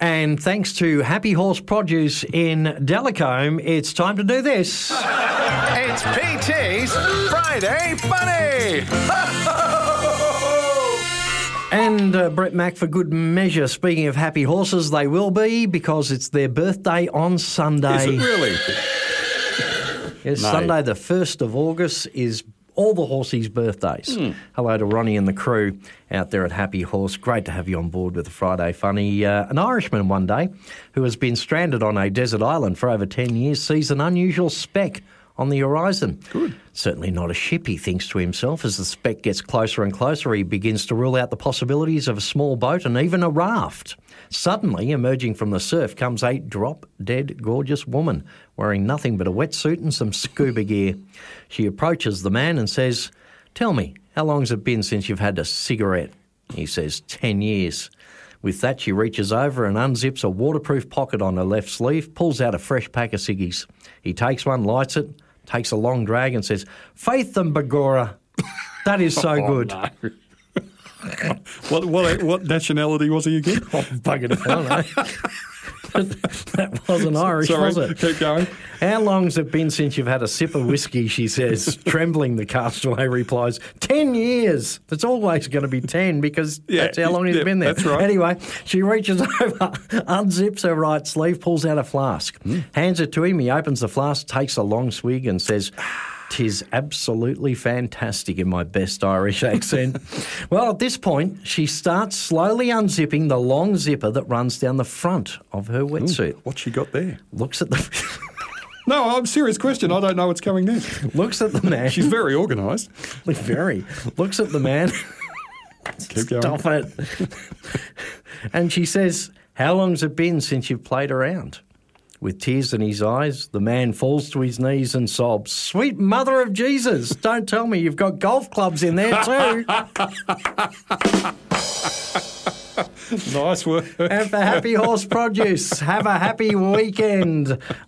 And thanks to Happy Horse Produce in Delacombe, it's time to do this. It's PT's Friday Funny! And Brett Mack, for good measure, speaking of happy horses, they will be because it's their birthday on Sunday. Is it really? Yes, No. Sunday the 1st of August is all the horsies' birthdays. Hello to Ronnie and the crew out there at Happy Horse. Great to have you on board with the Friday Funny. An Irishman one day who has been stranded on a desert island for over 10 years sees an unusual speck on the horizon. Good. Certainly not a ship, he thinks to himself. As the speck gets closer and closer, he begins to rule out the possibilities of a small boat and even a raft. Suddenly, emerging from the surf, comes a drop-dead gorgeous woman wearing nothing but a wetsuit and some scuba gear. She approaches the man and says, "Tell me, how long's it been since you've had a cigarette?" He says, 10 years. With that, she reaches over and unzips a waterproof pocket on her left sleeve, pulls out a fresh pack of ciggies. He takes one, lights it, takes a long drag and says, "Faith and Begorra." That is so good. No. What nationality was he again? Oh, bugger if I know. That wasn't Irish, Sorry, was it? keep going. "How long's it been since you've had a sip of whiskey?" she says. Trembling, the castaway replies, 10 years. It's always going to be 10 because that's how long he's been there. That's right. Anyway, she reaches over, unzips her right sleeve, pulls out a flask, hands it to him. He opens the flask, takes a long swig and says, "'Tis absolutely fantastic," in my best Irish accent. Well, at this point, she starts slowly unzipping the long zipper that runs down the front of her wetsuit. What's she got there? Looks at the No, I'm serious question. I don't know what's coming next. looks at the man. She's very organised. Very. Looks at the man. Keep going. Stop it. And she says, "How long's it been since you've played around?" With tears in his eyes, the man falls to his knees and sobs, "Sweet mother of Jesus, don't tell me you've got golf clubs in there too." Nice work. And for Happy Horse Produce, have a happy weekend.